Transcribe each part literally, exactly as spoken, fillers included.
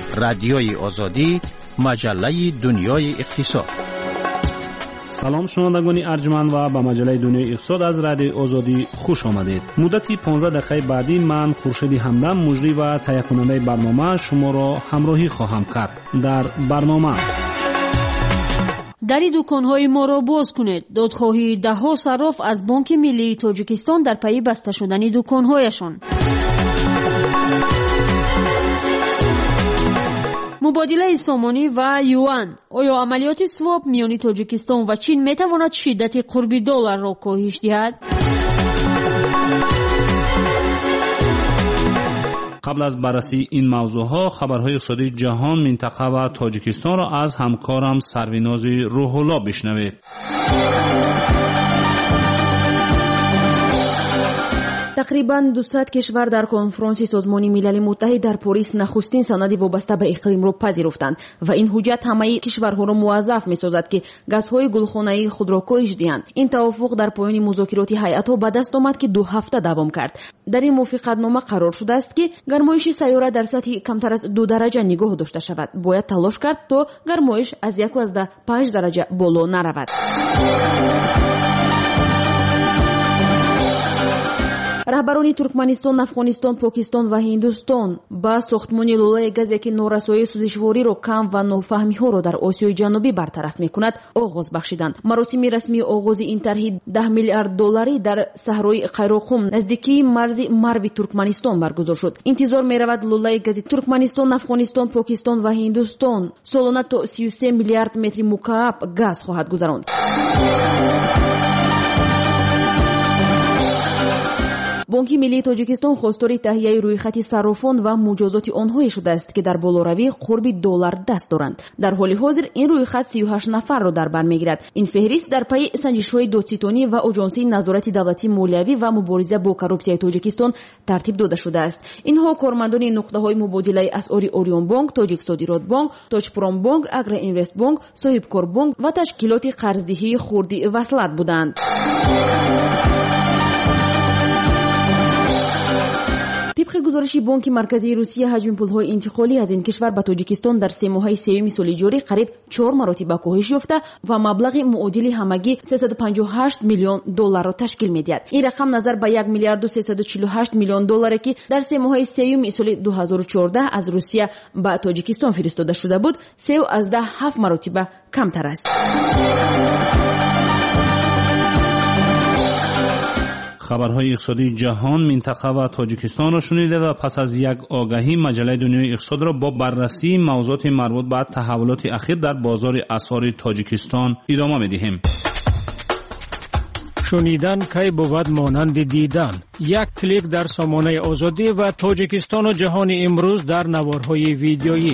رادیوی آزادی، مجله دنیای اقتصاد. سلام شنوندگان ارجمند و به مجله دنیای اقتصاد از رادیو آزادی خوش آمدید. مدتی پانزده دقیقه بعدی من خورشید همدم مجری و تهیه کننده برنامه شما را همراهی خواهم کرد. در برنامه دری دکان‌های ما را باز کنید. دادخواهی ده‌ها صراف از بانک ملی تاجیکستان در پی بسته شدن دکان‌هایشان. مبادله سامانی و یوان. آیا عملیات سواپ میان تاجیکستان و چین میتواند شدت قرب دلار را کاهش دهد؟ قبل از بررسی این موضوعها خبرهای اقتصادی جهان، منطقه و تاجیکستان را از همکارم سرویناز روح‌الله بشنوید. تقریباً دویست کشور در کنفرانس سازمان ملل متحد در پاریس نخستین سندی وابسته به اقلیم را پذیرفتند و این حجت همه کشورها را موظف می‌سازد که گازهای گلخانه‌ای خود را کاهش دهند. این توافق در پایان مذاکرات هیئت‌ها به دست آمد که دو هفته دوام کرد. در این موافقتنامه قرار شده است که گرمایش سیاره در سطح کمتر از دو درجه نگاه داشته شود. باید تلاش کرد تا گرمایش از یک و پنج درجه بالا نرود. رهبران ترکمنستان، افغانستان، پاکستان و هندوستان با ساختمان لولای گازی که نارسایی سوزشواری را کم و نافهمی‌ها را در آسیای جنوبی برطرف می‌کند آغاز بخشیدند. مراسم رسمی آغاز این طرح ده میلیارد دلاری در صحرای قیراقم نزدیکی مرز مرو ترکمنستان برگزار شد. انتظار می‌رود لولای گازی ترکمنستان، افغانستان، پاکستان و هندوستان سالانه تا سی و سه میلیارد متر مکعب گاز خواهد گذراند. بانک ملی تاجیکستان خواستار تهیه رویخط صرافان و مجازات آنها شده است که در بالاروی قرب دلار دست دارند. در حال حاضر این رویخط سی و هشت نفر را در بر میگیرد. این فهرست در پی سنجش‌های دادستانی و آژانسی نظارت دولتی مالیوی و مبارزه با کروپسیای تاجیکستان ترتیب داده شده است. اینها کارمندان نقطه‌های مبادله اسعاری اوریون بانک، تاجیک صادرات بانک، تاجپرام بانک، اگرا اینوست بانک، صاحبکار بانک و تشکیلات قرضدهی خردی وصلت بودند. طبق گزارش بانک مرکزی روسیه حجم پول‌های انتقالی از این کشور به تاجیکستان در سه ماهه سوم سال جاری قریب چهار مرتبه کاهش یافته و مبلغ معادل همگی سیصد و پنجاه و هشت میلیون دلار را تشکیل می‌دهد. این رقم نظر به یک میلیارد و سیصد و چهل و هشت میلیون دلاری که در سه ماهه سوم سال دو هزار و چهارده از روسیه به تاجیکستان فرستاده شده بود، سه و از ده هفت مرتبه کمتر است. خبرهای اقتصادی جهان، منطقه و تاجیکستان را شنیده و پس از یک آگهی مجله دنیای اقتصاد را با بررسی موضوعات مربوط به تحولات اخیر در بازار اسعار تاجیکستان ادامه می‌دهیم. شنیدن کی بود مانند دیدن. یک کلیک در سامانه آزادی و تاجیکستان و جهان امروز در نوارهای ویدیویی.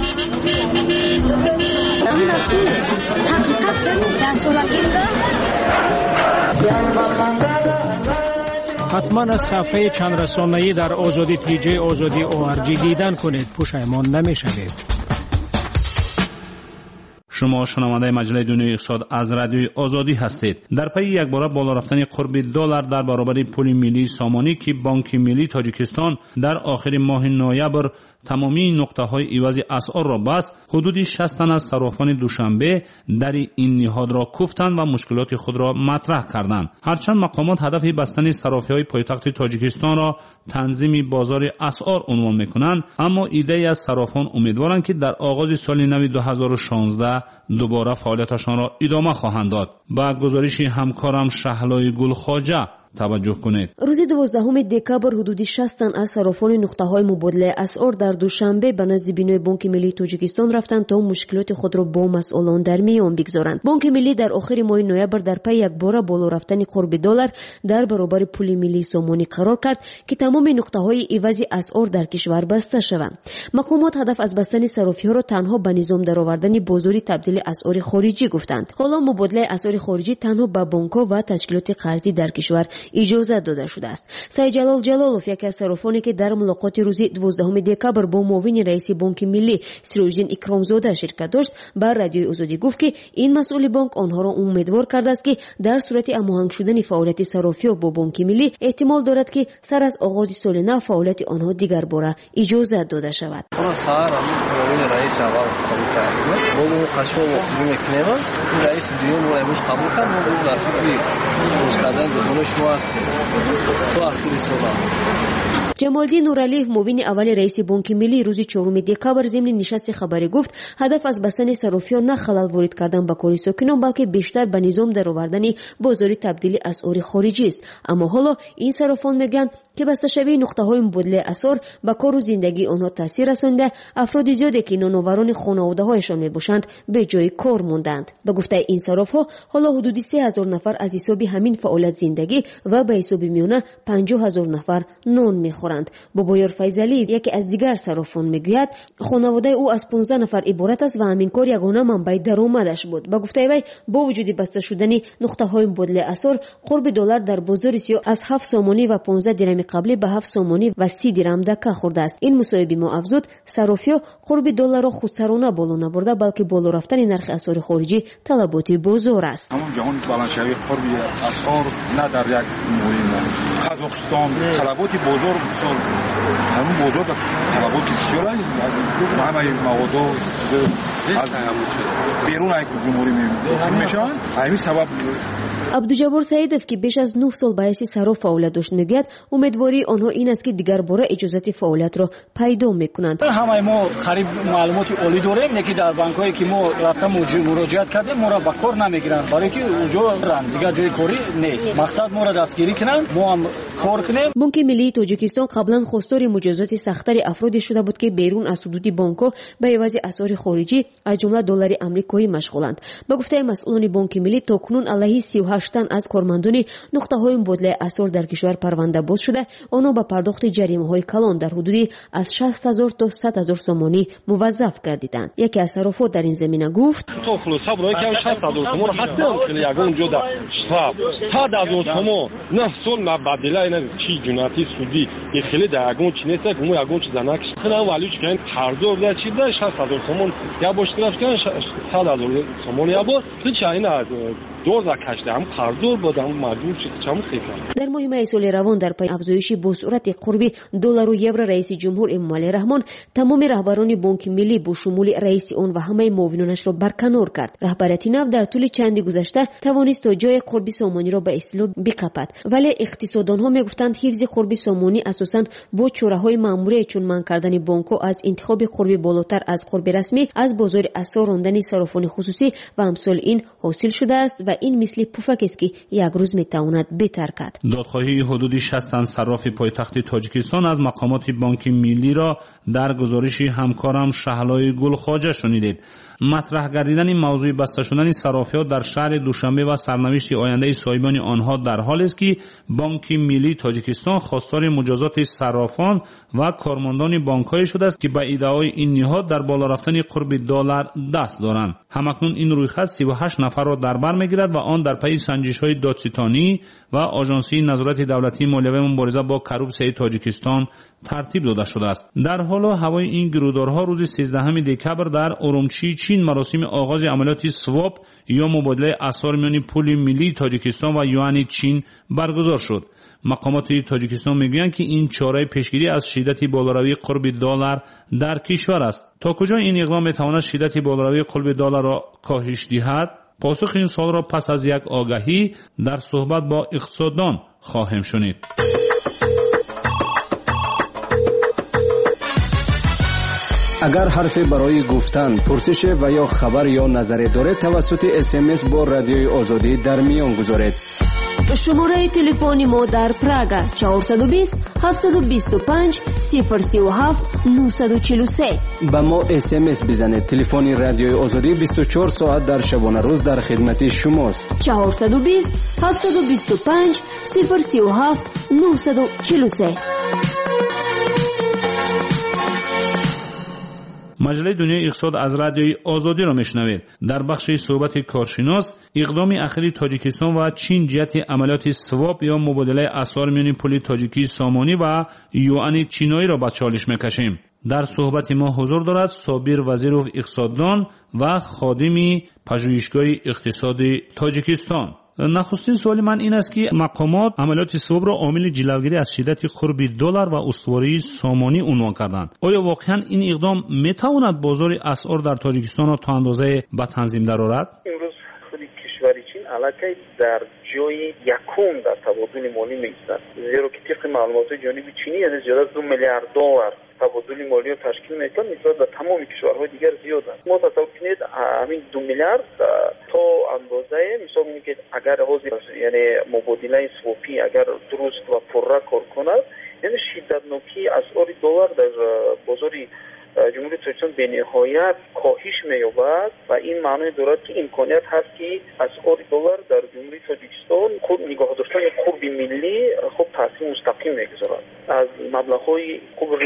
حتما از صفحه چند رسانه‌ای در آزادی تی جی آزادی او آر جی دیدن کنید، پشیمان نمی‌شوید. شما شنونده مجله دنیای اقتصاد از رادیوی آزادی هستید. در پی یک بار بالا رفتن قرب دلار در برابر پول ملی سامانی که بانک ملی تاجیکستان در آخر ماه نوامبر تمامی نقطه‌های عوض اسعار را بست، حدود شصت تن از صرافان دوشنبه در این نهاد را کوفتند و مشکلات خود را مطرح کردند. هرچند مقامات هدف بستن صرافی‌های پایتخت تاجیکستان را تنظیم بازار اسعار عنوان می‌کنند، اما ایده از صرافان امیدوارند که در آغاز سال نو دو هزار و شانزده دوباره فعالیتشان را ادامه خواهند داد. با گزارش همکارم شهلای گلخواجه توجه کنید. روز دوازدهم دکامبر حدود شصت تن از صرافان نقطه‌های مبادله اسعار در دوشنبه به نزد بینای بانک ملی تاجیکستان رفتند تا مشکلات خود را با مسئولان در میان بگذارند. بانک ملی در آخر ماه نوامبر در پی یک بار بالا رفتن قرب دلار در برابر پول ملی سامانی قرار کرد که تمام نقطه‌های عوض اسعار در کشور بسته شوند. مقامات هدف از بستن صرافی‌ها را تنها به نظام درآوردن بازار تبدیل اسعار خارجی گفتند. حالا مبادله اسعار خارجی تنها به بانک‌ها و تشکیلات قرضی در کشور اجازت داده شده است. سید جلال جلالوف یکی از صرافانی که در ملاقات روز دوازدهم دکبر با معاون رئیس بانک ملی سیروژدین اکرامزاده شرکت داشت بر رادیوی آزادی گفت که این مسئول بانک آنها را امیدوار کرده است که در صورت هماهنگ شدن فعالیت صرافی با بانک ملی احتمال دارد که سر از آغاز سال نو فعالیت آنها دیگر باره اجازت داده شود. رئیس اول قبول کرد. ما قشو وقتی میکنیم رئیس دیون رو امروز قبول کرد. ما در فکری روز کردن دو شما هستیم. تو آخری سال جمالدین نورعلیف معاون اول رئیس بانک ملی روز چهارم دکبر ضمن نشست خبری گفت هدف از بستن صرافیان نه خلل وارد کردن به کار ساکنان بلکه بیشتر به نظام درآوردن بازار تبدیل اسعار خارجی است. اما حالا این صرافان میگن که بسته شوی نقطه‌های مبادله اسعار به کار و زندگی آنها تاثیر رسانده، افراد زیادی که نانآوران خانواده‌هایشان میباشند به جای کار موندند. به گفته این صراف‌ها حالا حدود سه هزار نفر از حساب همین فعالیت زندگی و به حساب میانه پنجاه هزار نفر نان میخورند. بابایار فیضلی یکی از دیگر صرافان میگوید خانواده او از پانزده نفر عبارت است و همین کار یگانه منبع درآمدش بود. به گفته وی با وجود بسته شدن نقطه‌های مبادله اسعار قرب دلار در بازار سیاه از هفت سومانی و پانزده درهم قبلی به هفت سومانی و سی درهم دکه خورده است. این مصاحبه ما افزود صرافی‌ها قرب دلار را خودسرانه بالا نبرده بلکه بالا رفتن نرخ اسعار خارجی طلبات بازار است. همون جهان بالانشوی قرب اسعار نه در یک مهم قزاقستان طلبات بازار سال همون بازار طلبات بسیار از همه مواد از بیرون از جمهوری میشن. همین سبب عبدالجبار سعیدов که بیش از نه سال به حیث صراف فعالیت داشت میگوید امیدواری آنها این است که دیگر باره اجازت فعالیت را پیدا میکنند. همه ما خرید معلومات عالی داریم که در بانک‌هایی که ما رفتم مراجعت کردیم ما را به کار نمیگیرن برای که اونجا رند دیگر جای کاری نیست. مقصد ما را دستگیری کنن ما هم کار کنیم. بانک ملی تاجیکستان قبلا خواستار مجازات سخت‌تر افرادی شده بود که بیرون از حدود بانک‌ها به عوض اسعار خارجی از جمله دلار آمریکایی مشغولند. به گفته مسئولان بانک ملی تاکنون علیه سی و هشت تن از کارمندان نقطه‌های مبادله اسعار در کشور پرونده باز شده، آنها با پرداخت جریمه‌های کلان در حدود از شصت هزار تا صد هزار سومانی موظف گردیدند. یکی از صرافان در این زمینه گفت تو خلاصه برای که شصت هزار سومان حتی خیلی یگان جدا شفاف صد هزار سومان نه سول مبادله اینا چی جناتی سودی یه خیلی در یگان چی نیست که مو یگان چیزا نکش خیلی ولیش که قرضو بده چی ده شصت هزار سومان یا باش طرف که صد هزار سومان یا با چه اینا دور کشته هم قرضو بودم مجبور شد چم خیلی در ماه می سال روان در پی افزایش با سرعت قربی دلار و یورو رئیس جمهور امامعلی رحمان تمام رهبران بانک ملی با شمول رئیس آن و همه معاونانش را برکنار کرد. رهبریت نو در طول چند گذشته توانست تا جای قربی سامانی را به اصطلاح بقپد، ولی اقتصاددانها میگفتند حفظ قربی سامانی اساساً با چاره‌های ماموری چون من کردن بانک‌ها از انتخاب قربی بالاتر از قربی رسمی از بازار اسعار راندن صرافان خصوصی و امثال این حاصل شده است و این مثل پفک است که یک روز میتواند بهتر کرد. دادخواهی حدود شصت تن صراف پایتخت تاجیکستان از مقامات بانک ملی را در گزارش همکارم شهلای گلخواجه شنیدید. مطرح گردیدن این موضوع بسته شدن صرافی‌ها در شهر دوشنبه و سرنوشت آینده صاحبان آنها در حالی است که بانک ملی تاجیکستان خواستار مجازات صرافان و کارمندان بانک‌های شده است که به ادعای این نهاد در بالا رفتن قرب دلار دست دارند. همکنون این رویخط سی و هشت نفر را در بر می‌گیرد و آن در پی سنجش‌های دادستانی و آژانسی نظارت دولتی مالیه مبارزه با کروپسیای تاجیکستان ترتیب داده شده است. در حال هوای این گرودارها روز سیزدهم دکبر در ارومچی چین مراسم آغاز عملیات سواپ یا مبادله اسعار میان پول ملی تاجیکستان و یوان چین برگزار شد. مقامات تاجیکستان میگویند که این چاره پیشگیری از شدت بالاروی قرب دلار در کشور است. تا کجا این اقدام میتواند شدت بالاروی قرب دلار را کاهش دهد؟ پاسخ این سوال را پس از یک آگهی در صحبت با اقتصاددان خواهیم شنید. اگر حرفی برای گفتن، پرسش و یا خبر یا نظری دارید توسط اس ام اس با رادیوی آزادی در میان گذارید. شماره تلفنی ما در پراگ چهارصد و بیست هفتصد و بیست و پنج صفر سی و هفت نهصد و چهل و سه. با ما اس ام اس بزنید. تلفن رادیوی آزادی بیست و چهار ساعت در شبانه روز در خدمت شماست. چهارصد و بیست هفتصد و بیست و پنج صفر سی و هفت نهصد و چهل و سه. مجله دنیای اقتصاد از رادیوی آزادی را میشنوید. در بخش صحبت کارشناس اقدام اخیر تاجیکستان و چین جهت عملیات سواب یا مبادله اسعار میان پول تاجیکی سامانی و یوان چینایی را به چالش میکشیم. در صحبت ما حضور دارد صابر وزیرov اقتصاددان و خادم پژوهشگاه اقتصادی تاجیکستان. نخستین سوال من این است که مقامات عملیات سواب را عامل جلوگیری از شدت قرب دلار و استواری سامانی عنوان کردند. آیا واقعا این اقدام میتواند بازار اسعار در تاجیکستان را تا اندازه به تنظیم درآورد؟ امروز خود کشور چین علاقه در جای یکم در تبادل مالی می‌ایستد، زیرا که طبق معلومات جانبی چینی از زیاد از دو میلیارد دلار تبادل مالی را تشکیل می‌کند، نسبت به تمام کشورهای دیگر زیاد است. ما تصور کنید همین دو میلیارد تا اندازه مثال میگید اگر حاضر یعنی مبادله سوپی اگر درست و پررا کار کند، یعنی شدتناکی اسعار دلار در بازار جمهوری تاجیکستان به نهایت کاهش می‌یابد و این معنی دارد که امکانیت هست که اسعار دلار در جمهوری تاجیکستان خود نگاه داشتن قرب ملی خود تاثیر مستقیم می‌گذارد. از مبلغ‌های قرب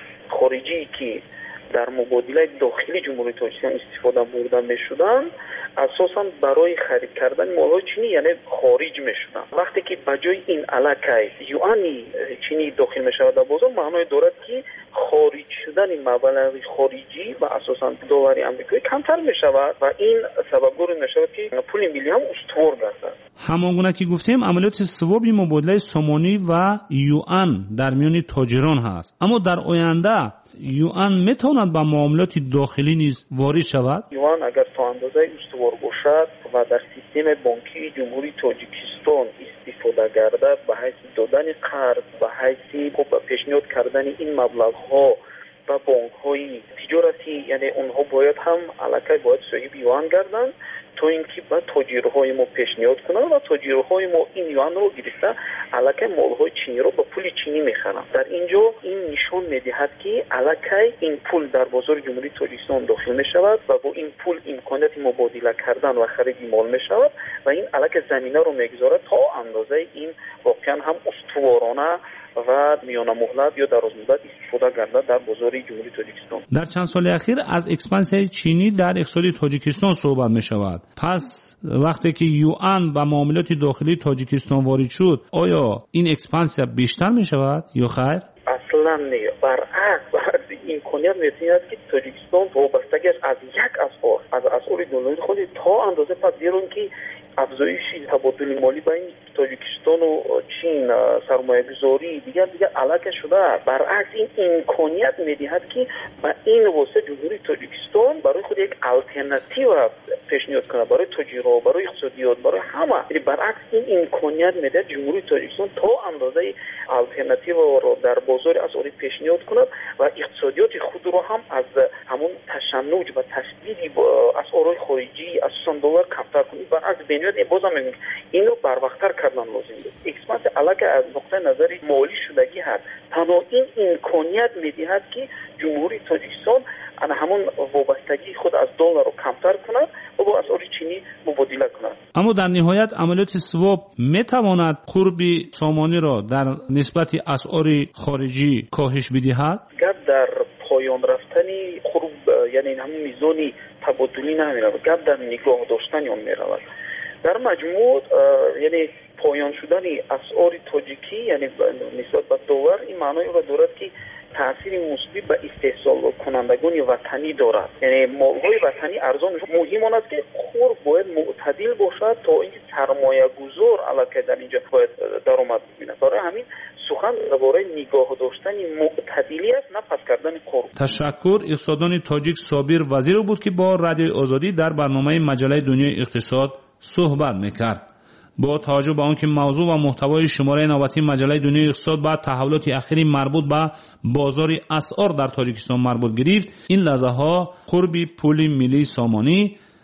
خارجی که در مبادله داخلی جمهوری تاجیکستان استفاده برده می‌شدند، اساساً برای خرید کردن مال‌های چینی یعنی خارج می‌شدند. وقتی که بجای این علاقه یوانی چینی داخل می‌شود در بازار، معنی دارد که خارج شدن مبلغ خارجی و اساساً دلار آمریکایی کمتر می‌شود و این سببگار می‌شود که پول ملی هم استوار گردد. همانگونه که گفتیم عملیات سواب مبادله سامانی و یوان در میان تاجران هست، اما در آینده یوان میتواند با معاملات داخلی نیز وارد شود؟ یوان اگر تا اندازه استوار باشد و در سیستم بانکی جمهوری تاجیکستان استفاده گردد به حیث دادن قرض، به حیث پیشنهاد کردن این مبلغ‌ها و بانک‌های تجارتی، یعنی اونها باید هم علاقه باید صاحب یوان گردند تا اینکه با تاجرهای ما پیشنهاد کنند و تاجرهای ما این یوان رو گرفته علاقه مالهای چینی رو با پول چینی میخرند. در اینجا این نشان میدهد که علاقه این پول در بازار جمهوری تاجیکستان داخل میشود و با این پول امکانیت مبادله کردن و خرید مال میشود و این علاقه زمینه رو میگذارد تا اندازه این واقعا هم استوارانه و میان مهلت یا دراز مدت استفاده گردد در بازار جمهوری تاجیکستان. در چند سال اخیر از اکسپانسیون چینی در اقتصاد تاجیکستان صحبت می شود. پس وقتی که یوان و معاملات داخلی تاجیکستان وارد شد، آیا این اکسپانسیون بیشتر می شود یا خیر؟ اصلا نه، برعکس بعض امکانیت میتواند که تاجیکستان وابستگی از یک اسعار از اسعار دلاری خود تا اندازه پذیرون که افزایش تبادل مالی بین تاجیکستان و چین، سرمایه گذاری دیگر دیگر علاقه شده. برعکس این امکانیت میدهد که با این واسه جمهوری تاجیکستان برای خود یک آلترناتیو را پیشنهاد کنه برای تجارت، برای اقتصادیات، برای همه. یعنی برعکس این امکانیت میدهد جمهوری تاجیکستان تا اندازه آلترناتیو را در بازار اسعار پیشنهاد کند و اقتصادیات خود را هم از همون تشنج و تشدید اسعار خارجی اساساً دلار کمتر کنید. برعکس بنیاد بازم میگم اینو بر وقت‌تر کردن لازم است. اکسپانس علاقه از نقطه نظر مالی شدگی هست. تنها این امکانیت میدهد که جمهوری تاجیکستان انا همون وابستگی خود از دلار رو کمتر کند و با اسعار چینی مبادله کند. اما در نهایت عملیات سواب میتواند قرب سامانی را در نسبت اسعار خارجی کاهش بدهد؟ گپ در پایان رفتنی قرب یعنی همون میزانی تبادلی نمیرود، گپ در نگاه داشتن اون میرود. در مجموع یعنی پایان شدن اسعار تاجیکی یعنی نسبت به دلار این معنی را دارد که تأثیر مثبت به استحصال کنندگان وطنی دارد. یعنی مال‌های وطنی ارزان میشود. مهم آن است که خور باید معتدل باشد تا اینکه سرمایه گذار علاقه در اینجا باید درآمد ببیند. برای همین سخن درباره نگاه داشتن معتدلی است، نه پس کردن قرب. تشکر. اقتصاددان تاجیک صابر وزیر بود که با رادیو آزادی در برنامه مجله دنیای اقتصاد صحبت میکرد. با توجه به آنکه موضوع و محتوای شماره نوبتی مجله دنیای اقتصاد بعد تحولات اخیری مربوط به بازار اسعار در تاجیکستان مربوط گرفت، این لحظه ها قرب پول ملی سامانی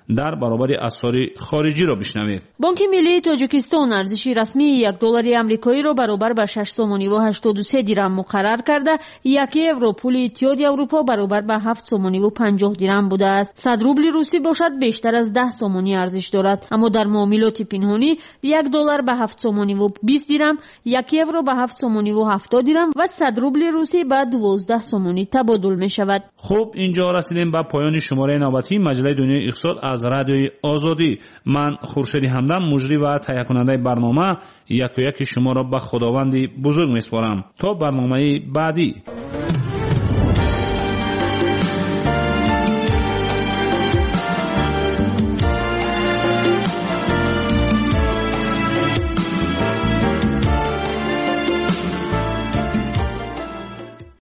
در برابر اسعار خارجی را بشنوید. بانک ملی تاجیکستان ارزش رسمی یک دلار آمریکایی را برابر به شش سومانی و هشتاد و سه درم مقرر کرده، یک یورو پول اتحادیه اروپا برابر به هفت سومانی و پنجاه درم بوده است. صد روبل روسی باشد بیشتر از ده سومانی ارزش دارد، اما در معاملات پنهانی یک دلار به هفت سومانی و بیست درم، یک یورو به هفت سومانی و هفتاد درم و صد روبل روسی به دوازده سومانی تبادل می شود. خب اینجا رسیدیم به پایان شماره نوبتی مجله دنیای اقتصاد از رادیوی آزادی. من خورشید همدم مجری و تهیه کننده برنامه یک و یک شما را به خداوند بزرگ میسپارم. تا برنامه بعدی.